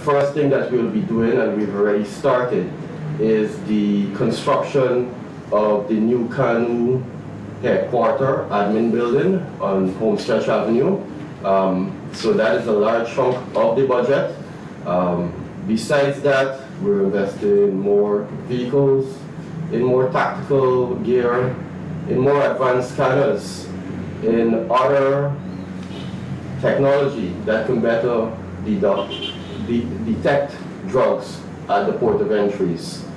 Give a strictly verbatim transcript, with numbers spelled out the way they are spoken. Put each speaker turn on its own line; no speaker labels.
first thing that we'll be doing, and we've already started, is the construction of the new Canoe headquarter admin building on Homestretch Avenue. Um, so that is a large chunk of the budget. Um, besides that, we're investing in more vehicles, in more tactical gear, in more advanced scanners, in other technology that can better deduct, de- detect drugs at the port of entries.